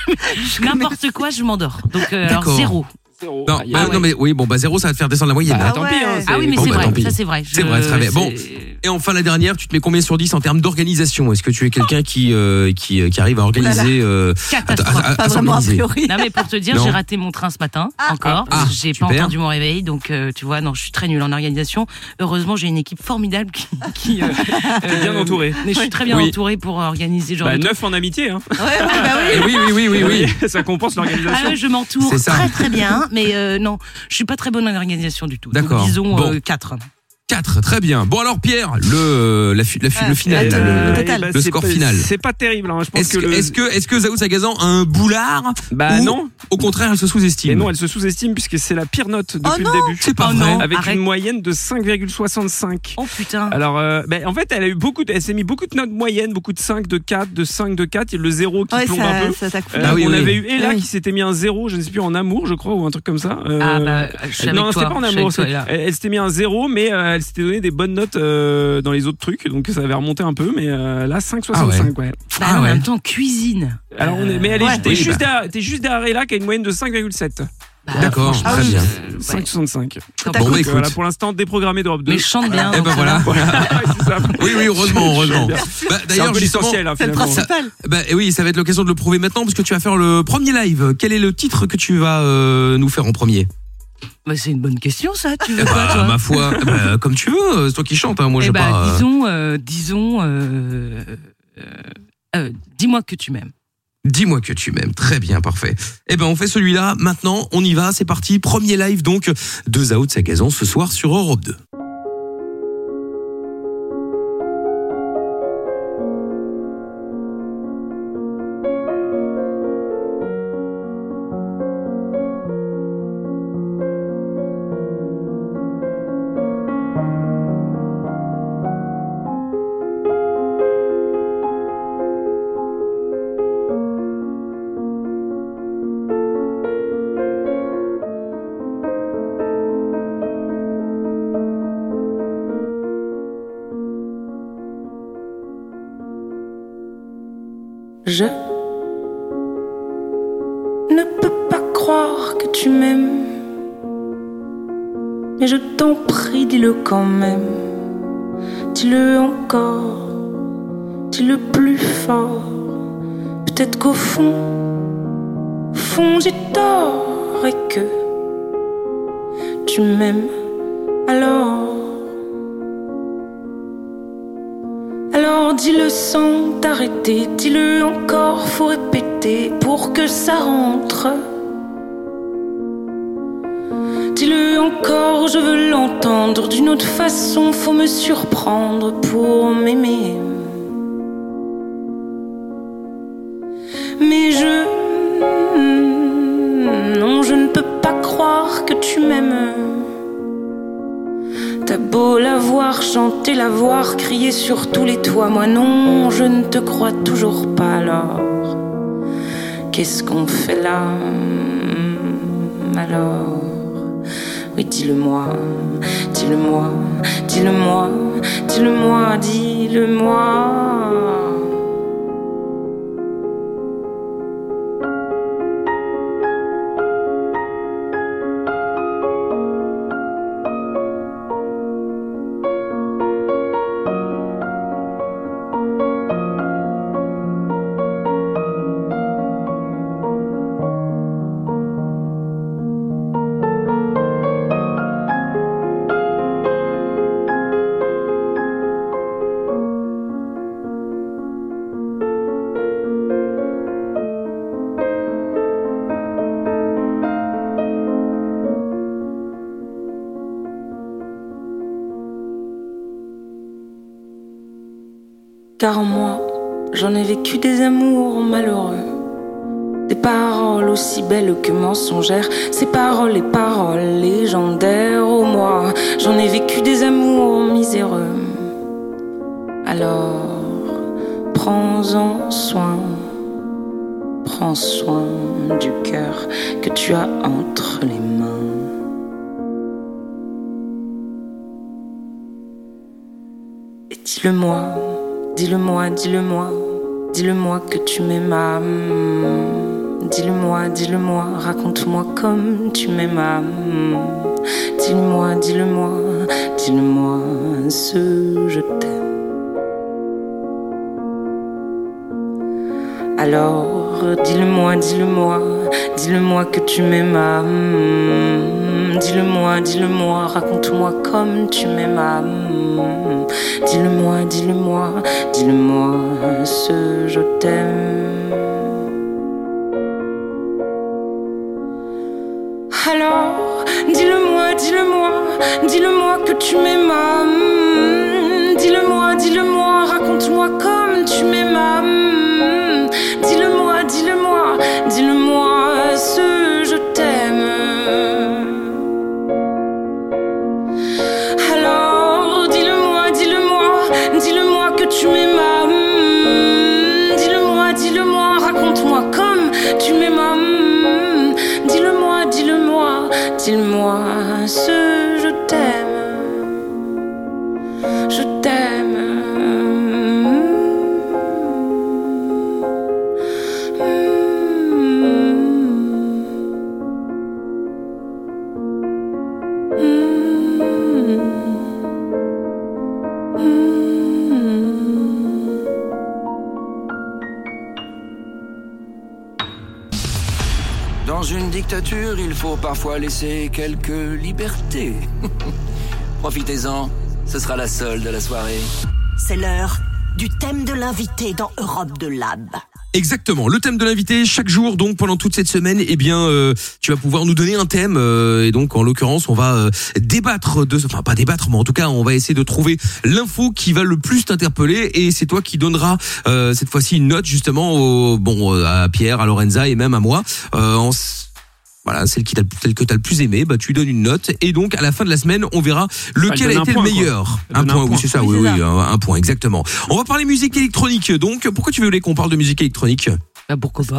n'importe quoi, je m'endors. Donc euh, alors D'accord. zéro. Zéro. Non, Aïe, bah, aïe. non mais oui, bon bah zéro, ça va te faire descendre la moyenne. Bah, hein. tant pis, hein, Ah oui, mais Bon, c'est bah, tant vrai, pis. ça c'est vrai. C'est Je- vrai, très bien. Bon. c'est- Et enfin la dernière, tu te mets combien sur dix en termes d'organisation? Est-ce que tu es quelqu'un qui, euh, qui qui arrive à organiser euh, à, Catastrophe. à- à Pas vraiment a s'organiser? priori. Non mais pour te dire, Non. j'ai raté mon train ce matin Ah. encore. Ah, j'ai pas super. entendu mon réveil, donc euh, tu vois, non, je suis très nulle en organisation. Heureusement, j'ai une équipe formidable qui, qui euh, T'es bien euh, entourée. Mais je suis très bien Oui. entourée pour organiser ce genre Bah, de trucs. neuf en amitié, hein. Ouais, ouais, bah oui. Eh oui, oui, oui, oui, oui. Ça compense Ah l'organisation. ouais, je m'entoure C'est ça. très très bien, mais euh, non, je suis pas très bonne en organisation du tout. Donc, D'accord. disons Bon. euh, quatre. quatre, très bien. Bon alors Pierre, le la, fi- la fi- Ah, le final, le- là, le le, total. bah, le c'est score pas- final. C'est pas terrible, hein. Je pense Est-ce que que le. est-ce que est-ce que Zaoud Sagazan a un boulard Bah ou non. au contraire elle se Et sous-estime? non, elle se sous-estime puisque c'est la pire note depuis Oh le non. début. C'est pas Oh vrai. non. Avec Arrête. une moyenne de cinq virgule soixante-cinq. Oh putain. Alors, euh, ben, en fait, elle a eu beaucoup, de- elle s'est mis beaucoup de notes moyennes, beaucoup de cinq, de quatre, de cinq, de quatre. Il y a le zéro qui Ouais, plombe un peu. ça, ça t'accoupe. Euh, Ah oui, on oui. avait eu Ella Oui. qui s'était mis un zéro, je ne sais plus, en amour, je crois, ou un truc comme ça. Euh, Ah bah, je suis avec non, toi. c'était pas en je suis amour. avec toi, c'est- là. elle elle s'était mis un zéro, mais euh, elle s'était donné des bonnes notes euh, dans les autres trucs, donc ça avait remonté un peu, mais euh, là, cinq virgule soixante-cinq, ouais. Bah, Ah en ouais. même temps, cuisine. Alors, on est, mais elle est, Ouais. t'es Oui, juste, bah. derrière, t'es juste derrière Ella qui a une moyenne de cinq virgule sept. Bah, D'accord, franchement, très je- bien. euh, cinq ouais. virgule soixante-cinq. Tant Bon, pis. bah, Donc, écoute. voilà, pour l'instant, déprogrammé d'Europe deux. Mais je chante bien. Eh donc ben ça voilà. va. c'est ça. Oui, oui, heureusement, heureusement. Bah, C'est un d'ailleurs, peu justement, l'essentiel, hein, C'est le finalement. principal. bah, eh oui, ça va être l'occasion de le prouver maintenant parce que tu vas faire le premier live. Quel est le titre que tu vas euh, nous faire en premier? Bah, c'est une bonne question, ça. Tu veux Eh quoi, bah, toi ma foi, eh bah, comme tu veux, c'est toi qui chantes, hein, moi Eh je bah, pas. euh, disons, euh, disons, euh, euh, euh, dis-moi que tu m'aimes. Dis-moi que tu m'aimes. Très bien, parfait. Eh ben, on fait celui-là. Maintenant, on y va. C'est parti. Premier live, donc, de Zaoud Sagazan ce soir sur Europe deux. Thank Je ne peux pas croire que tu m'aimes, mais je t'en prie, dis-le quand même. Dis-le encore, dis-le plus fort. Peut-être qu'au fond, au fond j'ai tort et que tu m'aimes alors. Alors dis-le sans t'arrêter, dis-le encore, faut répéter pour que ça rentre. Dis-le encore, je veux l'entendre. D'une autre façon, faut me surprendre pour m'aimer. Mais je... Non, je ne peux pas croire que tu m'aimes. T'as beau la voir chanter, la voir crier sur tous les toits. Moi non, je ne te crois toujours pas alors. Qu'est-ce qu'on fait là alors? Oui, dis-le-moi, dis-le-moi, dis-le-moi, dis-le-moi, dis-le-moi. Car en moi, j'en ai vécu des amours malheureux, des paroles aussi belles que mensongères, ces paroles et paroles légendaires. Oh moi, j'en ai vécu des amours miséreux. Alors, prends-en soin, prends soin du cœur que tu as entre les mains. Et dis-le-moi, dis-le-moi, dis-le-moi, dis-le-moi que tu m'aimes. Dis-le-moi, dis-le-moi, raconte-moi comme tu m'aimes. Dis-le-moi, dis-le-moi, dis-le-moi ce je t'aime. Alors, dis-le-moi, dis-le-moi, dis-le-moi que tu m'aimes. Dis-le-moi, dis-le-moi, raconte-moi comme tu m'aimes. Dis-le-moi, dis-le-moi, dis-le-moi ce je t'aime. Alors, dis-le-moi, dis-le-moi, dis-le-moi que tu m'aimes. Dis-le-moi, dis-le-moi, raconte-moi comme tu m'aimes. Dis-le-moi, dis-le-moi, dis-le-moi ce je t'aime. Alors, dis-le-moi, dis-le-moi, dis-le-moi que tu m'aimes. Dis-le-moi, dis-le-moi, raconte-moi comme tu m'aimes. Dis-le-moi, dis-le-moi, dis-le-moi ce je t'aime. Je t'aime. Dans une dictature, il faut parfois laisser quelques libertés. Profitez-en, ce sera la solde de la soirée. C'est l'heure du thème de l'invité dans Europe de Lab. Exactement, le thème de l'invité chaque jour, donc pendant toute cette semaine, eh bien euh, tu vas pouvoir nous donner un thème euh, et donc en l'occurrence on va euh, débattre de, enfin pas débattre mais en tout cas on va essayer de trouver l'info qui va le plus t'interpeller et c'est toi qui donneras euh, cette fois-ci une note justement au, bon à Pierre, à Lorenza et même à moi euh, en voilà, celle qui t'a, celle que t'as le plus aimé, bah tu donnes une note et donc à la fin de la semaine, on verra lequel a été le meilleur. Un point, oui c'est ça, oui oui, un point exactement. On va parler musique électronique. Donc pourquoi tu voulais qu'on parle de musique électronique? Bah pourquoi pas?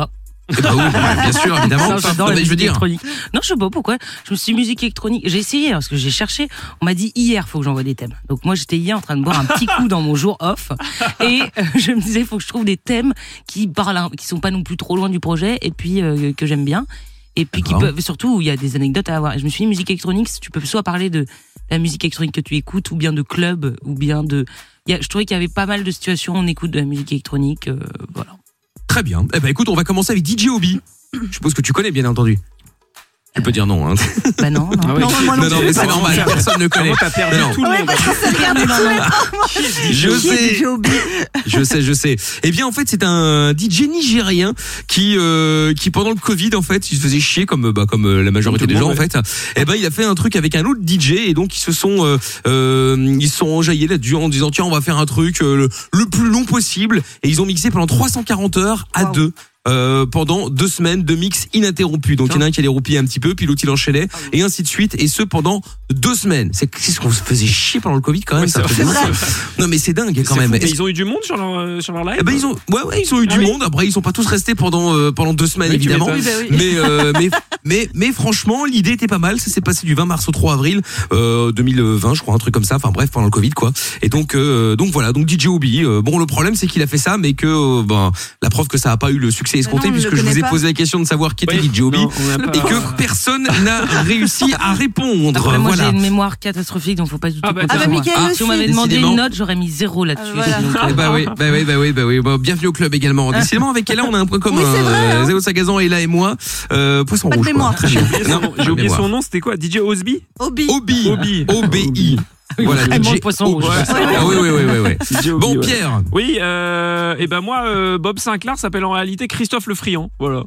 Eh bah oui, bah, bien sûr, évidemment. Ça, Enfin, j'adore non, la mais je veux musique dire. électronique. Non, je sais pas pourquoi. Je me suis dit musique électronique. J'ai essayé parce que j'ai cherché. On m'a dit hier, faut que j'envoie des thèmes. Donc moi, j'étais hier en train de boire un petit coup dans mon jour off et euh, je me disais, faut que je trouve des thèmes qui parlent, qui sont pas non plus trop loin du projet et puis euh, que j'aime bien. Et puis qui peuvent, surtout où il y a des anecdotes à avoir. Et je me suis dit musique électronique, tu peux soit parler de la musique électronique que tu écoutes ou bien de club ou bien de. Il y a, je trouvais qu'il y avait pas mal de situations où on écoute de la musique électronique. Euh, voilà. Très bien. Eh ben écoute, on va commencer avec D J Obi. Je suppose que tu connais, bien entendu. Tu peux dire non, hein. Bah non, non. Ah ouais, Non, qui- moi non Non, non, plus. mais c'est normal, personne ne connaît. Comment t'as perdu Non, non. tout le Ouais, monde. parce qu'on s'est regardé tous les deux. Je Qui est sais. D J Obi? Je sais, je sais. Eh bien, en fait, c'est un D J nigérien qui, euh, qui pendant le Covid, en fait, il se faisait chier comme, bah, comme euh, la majorité Comme des tout le gens, en monde, fait. Eh ben, il a fait un truc avec un autre D J et donc ils se sont, euh, euh, ils se sont enjaillés là-dessus en disant tiens, on va faire un truc euh, le, le plus long possible et ils ont mixé pendant trois cent quarante heures à Wow. deux. Euh, pendant deux semaines de mix ininterrompu. Donc il y en a un qui allait roupiller un petit peu, puis l'autre il enchaînait, et ainsi de suite, et ce pendant deux semaines. C'est c'est ce qu'on se faisait chier pendant le Covid quand même. Ouais, ça c'est fait vrai. dingue. Non mais c'est dingue quand C'est même. fou. Mais Est-ce ils ont eu du monde sur leur, euh, sur leur live. eh ben ils ont, ouais ouais, ils ont eu Ah du oui. monde. Après ils sont pas tous restés pendant euh, pendant deux semaines Oui, tu évidemment. m'étonnes. Oui, bah oui. Mais, euh, mais mais mais franchement l'idée était pas mal. Ça s'est passé du vingt mars au trois avril euh, deux mille vingt, je crois, un truc comme ça. Enfin bref, pendant le Covid quoi. Et donc euh, donc voilà, donc D J Obi. Euh, bon le problème c'est qu'il a fait ça, mais que euh, ben la preuve que ça a pas eu le succès escompté non, on puisque le je vous ai connaît pas. posé la question de savoir qui était Oui. D J Obi Non, on n'a pas- et que personne n'a réussi à répondre. Après, moi, voilà. j'ai une mémoire catastrophique, donc faut pas du tout Ah bah, compter Ah bah, sur moi. Mickaël Ah, aussi. si on m'avait demandé Décidément. une note, j'aurais mis zéro là-dessus. Ah, voilà. Donc, euh, Eh bah oui, bah oui, bah oui, bah oui. Bon, bienvenue au club également. Décidément, avec Ella, on a un point commun. Oui, c'est vrai, hein. Euh, Zéo Sagazan, Ella et moi. Euh, poisson Pas de rouge. quoi. mémoire. Très bien. J'ai oublié son nom. J'ai oublié son nom, c'était quoi? D J Osby? Obi. Obi. Obi. O B I. Voilà, Vraiment D J le poisson rouge. Obi. Ouais, Ah oui, oui, oui, oui, oui. D J Obi, Bon, ouais. Pierre. Oui, euh, et ben moi, euh, Bob Sinclair s'appelle en réalité Christophe Le Friand. Voilà.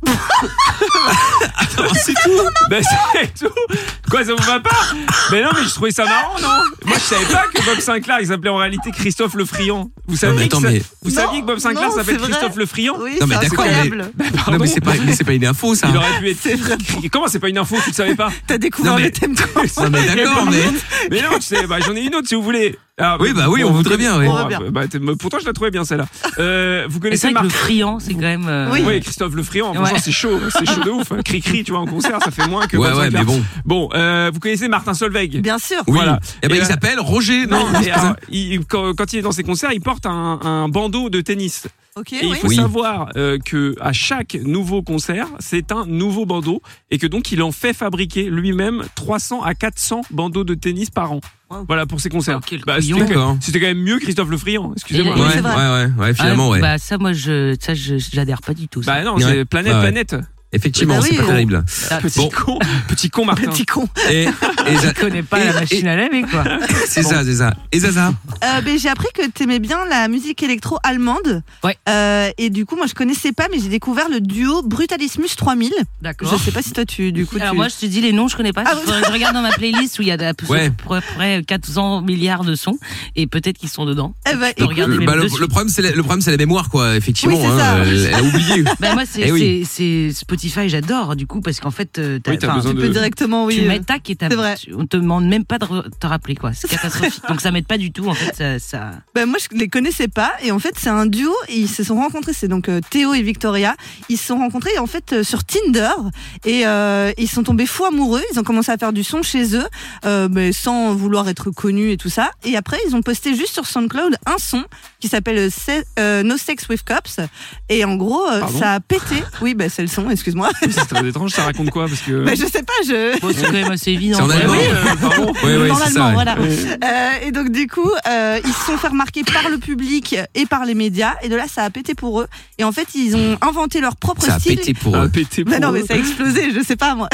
C'est tout. Ben c'est tout. Quoi, ça vous va pas? Mais non, mais je trouvais ça marrant, non? Moi, je savais pas que Bob Sinclair, il s'appelait en réalité Christophe Le Friand. Vous mais saviez, attends, que, ça- mais- vous Non, saviez que Bob Sinclair non, s'appelle c'est vrai. Christophe Le Friand? Oui, Non, mais c'est d'accord, mais- incroyable. Pardon. Non, mais c'est pas, mais c'est pas une info, ça. Il aurait pu être. Comment c'est pas une info? Tu le savais pas? T'as découvert Non, mais- le thème de Non, mais d'accord, mais. Mais non, tu sais, bah, j'en ai une autre si vous voulez. Ah, Oui, bah oui, on voudrait bien, oui. Bon, On veut bien. bah, t'es- pourtant, je la trouvais bien celle-là. Euh, vous Et connaissez c'est vrai que Marc? le friand, c'est quand même. euh, Oui. Oui, Christophe Le Friand. Franchement, Ouais. c'est chaud, c'est chaud de ouf. Cri-cri, tu vois, en concert, ça fait moins que. Ouais, Bob ouais, Sinclair. mais bon. Bon, euh, vous connaissez Martin Solveig? Bien sûr. Oui. Voilà. Eh ben, Et, il euh, s'appelle Roger. Non, Non, et alors, il- quand, quand il est dans ses concerts, il porte un, un bandeau de tennis. Ok, Et il oui. faut Oui. savoir euh, que à chaque nouveau concert, c'est un nouveau bandeau et que donc il en fait fabriquer lui-même trois cents à quatre cents bandeaux de tennis par an. Wow. Voilà pour ses concerts. Oh, quel Bah, couillon. c'était, D'accord. quand- c'était quand même mieux Christophe Le Friand. Excusez-moi. Et- Ouais, c'est ouais, vrai. ouais, ouais, finalement, ah, ouais. Bah ça, moi, je, ça, je, j'adhère pas du tout. Ça. Bah non, Ouais. c'est planète, Ouais, ouais. planète. Effectivement, Bah c'est oui, pas on- terrible. Ah, Petit Bon. con, petit con Martin. Petit con. Et, et je connais pas et- la machine et- à laver, quoi. C'est ça, c'est ça. Et Zaza. Euh, ben, j'ai appris que t'aimais bien la musique électro allemande. Ouais. Euh, et du coup, moi, je connaissais pas, mais j'ai découvert le duo Brutalismus trois mille. D'accord. Je sais pas si toi, tu, du coup, Alors tu... moi, je te dis les noms, je connais pas. Ah, je, je regarde dans ma playlist où il y a à peu Ouais. près- près quatre cents milliards de sons et peut-être qu'ils sont dedans. Eh ben, Je peux écoute, regarder Le, même bah, le, de suite. le problème, c'est la, le problème, c'est la mémoire, quoi. Effectivement, Oui, c'est hein, ça. elle, elle a oublié. Ben moi, c'est Eh oui. c'est- c'est Spotify, j'adore du coup parce qu'en fait, euh, t'as, Oui, t'as enfin, besoin tu de- peux directement, oui. tu euh, mets tac et t'as, c'est vrai. tu- on te demande même pas de re- te rappeler quoi. C'est catastrophique. Donc ça m'aide pas du tout en fait. Ça, ça... Ben, moi, je les connaissais pas. Et en fait, c'est un duo. Et ils se sont rencontrés. C'est donc euh, Théo et Victoria. Ils se sont rencontrés en fait euh, sur Tinder. Et euh, ils sont tombés fous amoureux. Ils ont commencé à faire du son chez eux, euh, mais sans vouloir être connus et tout ça. Et après, ils ont posté juste sur SoundCloud un son qui s'appelle Se- euh, No Sex with Cops. Et en gros, euh, Pardon ça a pété. Oui, ben c'est le son. Excuse-moi. C'est très étrange, ça raconte quoi? Parce que. Ben, je sais pas. Je. Bon, c'est quand même assez évident. C'est en Ouais, allemand. oui. Euh, pardon. Oui, oui, Dans c'est ça. l'allemand, ouais. voilà. Euh, et donc du coup, euh, ils se sont fait remarquer par le public et par les médias. Et de là, ça a pété pour eux. Et en fait, ils ont inventé leur propre Ça a style. pété pour Ah, eux. pété pour Mais non, mais eux. ça a explosé, je sais pas moi.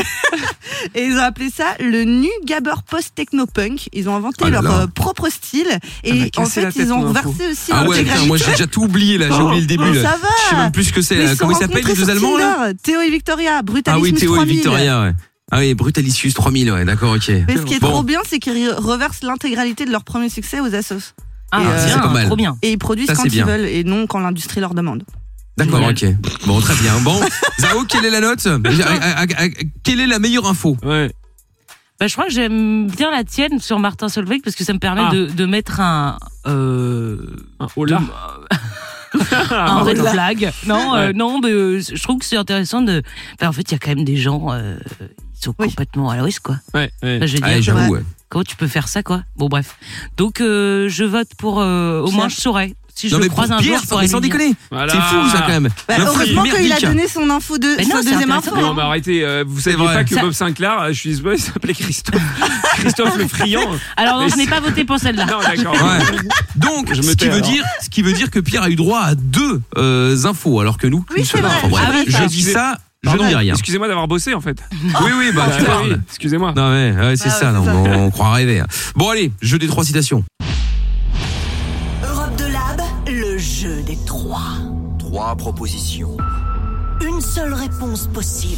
Et ils ont appelé ça le Nu Gabber Post Techno Punk. Ils ont inventé Oh là leur là. euh, propre style. Elle m'a Et en cassé la fait, tête, ils ont mon info. versé aussi Ah ouais, l'intégralité. putain, moi j'ai déjà tout oublié là, j'ai oublié le début Oh, là. ça va. Je sais même plus ce que c'est. Mais là. ils Comment ils se sont s'appellent les rencontrés deux sur Allemands là? Tinder. Théo et Victoria, Ah Brutalismus oui, Théo trois et mille. Victoria, ouais. Ah oui, Brutalicious trois mille, ouais, d'accord, ok. Mais ce qui est Bon. trop bien, c'est qu'ils reversent l'intégralité de leur premier succès aux assos. Ah, Et, euh, bien, c'est pas mal. trop bien. Et ils produisent Ça, quand c'est ils bien. veulent et non quand l'industrie leur demande. D'accord, Génial. ok. Bon, très bien. Bon, Zao, quelle est la note? À- à- à- à- Quelle est la meilleure info? Ouais. Bah, je crois que j'aime bien la tienne sur Martin Solveig parce que ça me permet Ah. de, de mettre un. Euh, Un hola. de- un red voilà. flag. Non, euh, Ouais. non, mais euh, je trouve que c'est intéressant de. Enfin, en fait, il y a quand même des gens, euh, ils sont Oui. complètement à l'ouest, quoi. Ouais, ouais. Enfin, je veux dire, Allez, j'avoue. Ouais. ouais. comment tu peux faire ça, quoi. Bon, bref. Donc, euh, je vote pour. Euh, au moins, je saurais. Si je Non le mais croise pour un jour, Pierre, je sans, pourrais sans lui dire. déconner. Voilà. C'est fou ça quand même. Bah, L'info heureusement qu'il a merdique. donné son info de Mais non, sa c'est deuxième intéressant. info. Non, mais arrêtez, euh, vous saviez vrai. pas que Ça- Bob Sinclair, je suis désolé, il s'appelait Christophe. Christophe le Friand. Alors, non, Mais je n'ai c'est- pas voté pour celle-là. Non, d'accord. Ouais. Donc, Je me ce qui tais, veut alors. dire, ce qui veut dire que Pierre a eu droit à deux euh, infos, alors que nous, Oui, une c'est seule. vrai. Enfin, bref, Ah oui, je ça. dis ça, je Pardon, ne dis rien. Excusez-moi d'avoir bossé en fait. Oui, oui, bah Ah, tu oui, parles. Excusez-moi. Non ouais, ouais, c'est Ah, ça, ouais, non, c'est ça. on, on croit rêver. Bon allez, jeu des trois citations. Europe de Lab, le jeu des trois. Trois propositions. Une seule réponse possible.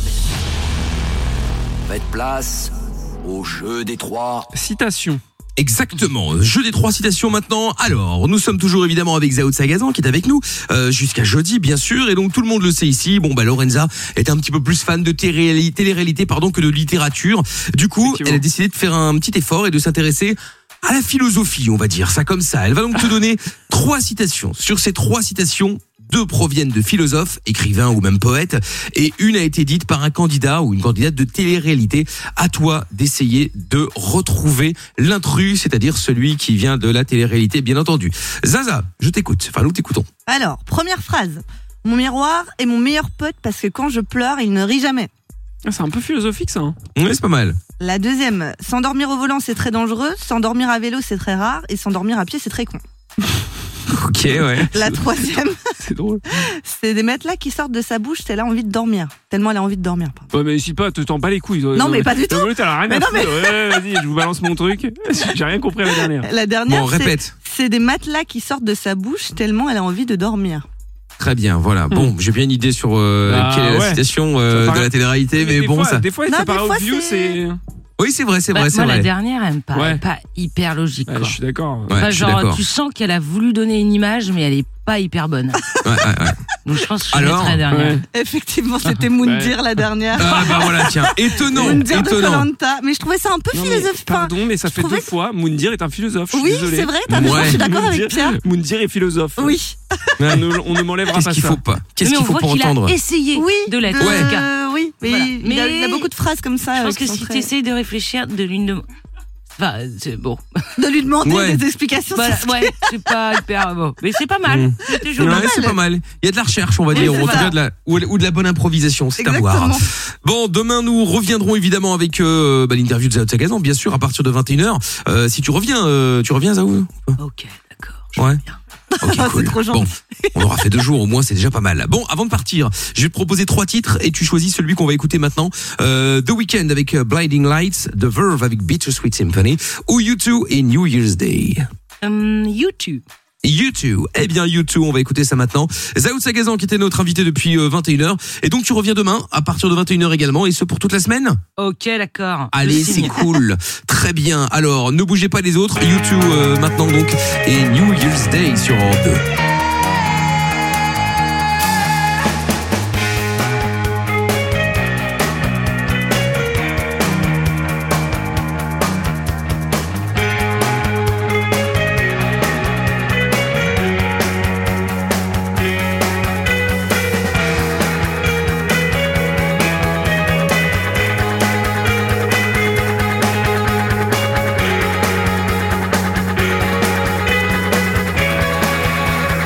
Faites place au jeu des trois. Citation. Exactement, jeu des trois citations maintenant. Alors, nous sommes toujours évidemment avec Zao de Sagazan qui est avec nous euh, jusqu'à jeudi bien sûr, et donc tout le monde le sait ici. Bon bah Lorenza est un petit peu plus fan de télé- télé-réalité pardon que de littérature. Du coup, Effectivement. elle a décidé de faire un petit effort et de s'intéresser à la philosophie, on va dire ça comme ça. Elle va donc te donner trois citations. Sur ces trois citations, deux proviennent de philosophes, écrivains ou même poètes, et une a été dite par un candidat ou une candidate de télé-réalité. À toi d'essayer de retrouver l'intrus, c'est-à-dire celui qui vient de la télé-réalité, bien entendu. Zaza, je t'écoute. Enfin, nous t'écoutons. Alors, première phrase. Mon miroir est mon meilleur pote parce que quand je pleure, il ne rit jamais. Ah, c'est un peu philosophique ça. Hein. Ouais, c'est pas mal. La deuxième, s'endormir au volant, c'est très dangereux. S'endormir à vélo, c'est très rare. Et s'endormir à pied, c'est très con. Ok, ouais. La troisième, C'est drôle. c'est des matelas qui sortent de sa bouche, elle a envie de dormir. Tellement elle a envie de dormir. pardon. Ouais, mais si pas, te tends pas les couilles. Non, mais pas du tout. Non, mais t'as rien Mais à non, mais- foutre. Ouais, vas-y, je vous balance mon truc. J'ai rien compris à la dernière. La dernière, Bon, c'est, répète. c'est des matelas qui sortent de sa bouche tellement elle a envie de dormir. Très bien, voilà. Bon, j'ai bien une idée sur euh, Ah, quelle est la ouais. citation euh, Ça paraît- de la télé-réalité, mais des bon, fois, ça. Des fois, Non, ça des paraît fois, obvious, c'est- c'est. Oui, c'est vrai, c'est Bah, vrai, c'est moi, vrai. la dernière, elle me paraît Ouais. pas hyper logique, Ouais, quoi. je suis d'accord. Ouais, Enfin, je suis genre, d'accord. tu sens qu'elle a voulu donner une image, mais elle est pas hyper bonne. Ouais, ouais, ouais. Donc, je pense que je Alors mettrai la dernière. Ouais. Effectivement, c'était Moundir la dernière. Ah bah voilà, tiens, étonnant, Moundir de étonnant. Koh-Lanta. Mais je trouvais ça un peu Non, mais, philosophique. Enfin, pardon, mais ça je fait trouvais deux fois. Moundir est un philosophe. Je suis oui, désolé. c'est vrai, t'as raison, Ouais. je suis d'accord Moundir- avec Pierre. Moundir est philosophe. Oui. On ne, on ne m'enlèvera Qu'est-ce pas qu'il ça. faut pas Qu'est-ce mais qu'il on faut voit pas qu'il entendre a essayé Oui, de l'être, de- en tout cas. euh, oui, mais, Voilà. il, a, Mais- il a beaucoup de phrases comme ça. Je euh, pense qui que sont si très- tu essayes de réfléchir, de lui demander. Enfin, c'est bon. de lui demander Ouais. des explications. Voilà, sur ce ouais, c'est pas hyper bon. Mais c'est pas mal. Mm. C'était joli. Ouais, c'est pas mal. Il y a de la recherche, on va Oui, dire, c'est ou en tout ça. cas de la, ou, ou de la bonne improvisation, c'est à voir. Exactement. Bon, demain nous reviendrons évidemment avec euh, bah, l'interview de Zao de Sagazan, bien sûr, à partir de vingt et une heures. Euh, si tu reviens, euh, tu reviens, Zao Ok, d'accord. je Ouais. vois bien. Ok, C'est cool. trop gentil. Bon, on aura fait deux jours au moins, c'est déjà pas mal. Bon, avant de partir, je vais te proposer trois titres et tu choisis celui qu'on va écouter maintenant. Euh, The Weeknd avec euh, Blinding Lights, The Verve avec Bittersweet Symphony, ou U deux et New Year's Day. Hum, YouTube. U deux. Eh bien, U deux, on va écouter ça maintenant. Zao de Sagazan qui était notre invité depuis euh, vingt et une heures. Et donc, tu reviens demain à partir de vingt et une heures également, et ce pour toute la semaine. Ok, d'accord. Je Allez, c'est signe. cool. Très bien. Alors, ne bougez pas les autres. U deux euh, maintenant donc, et New Year's Day sur Europe deux. Thank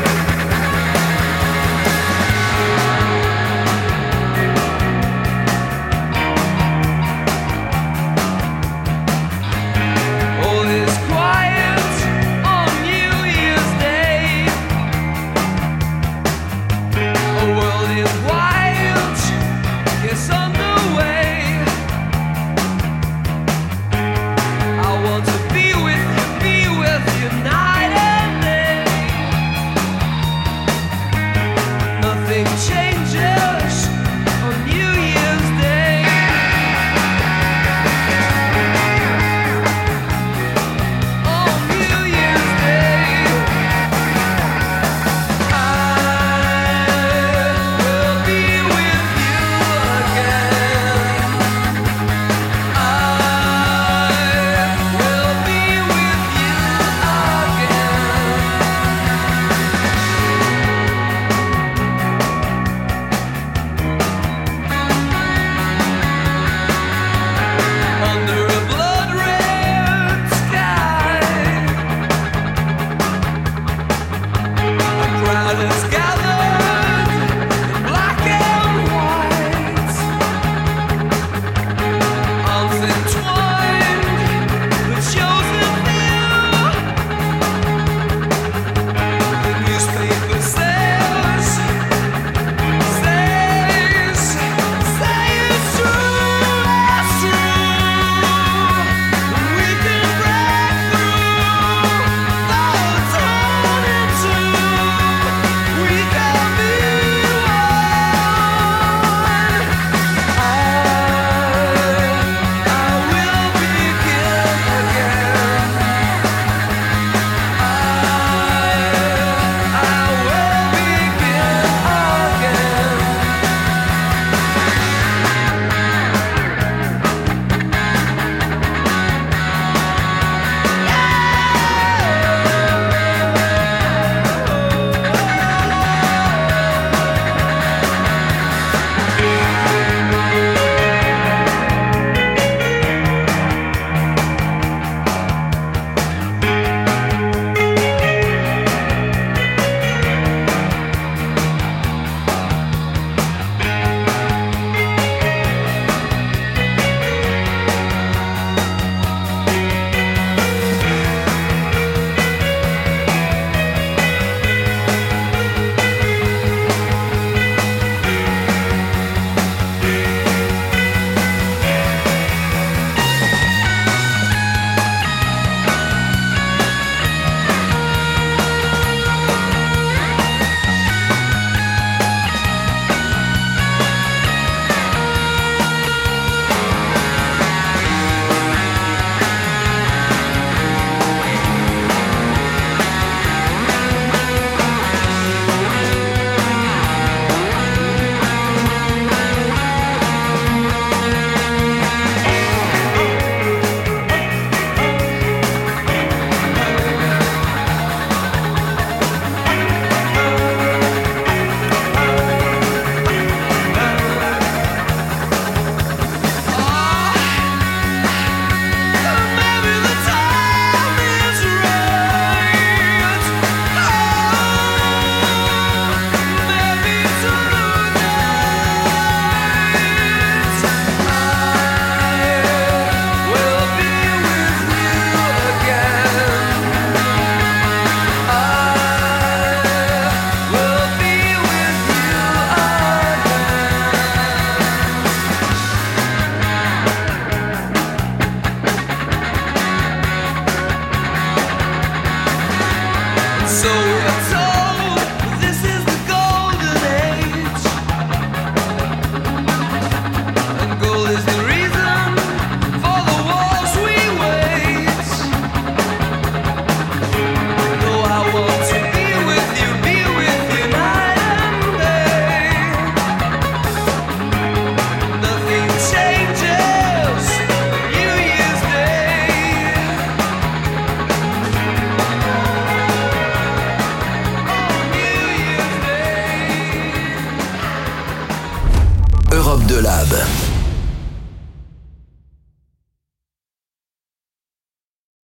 So we're told this is the golden age, and gold is the reason for the wars we wage. Though I want to be with you, be with you night and day, nothing changes New Year's Day. Europe deux Lab.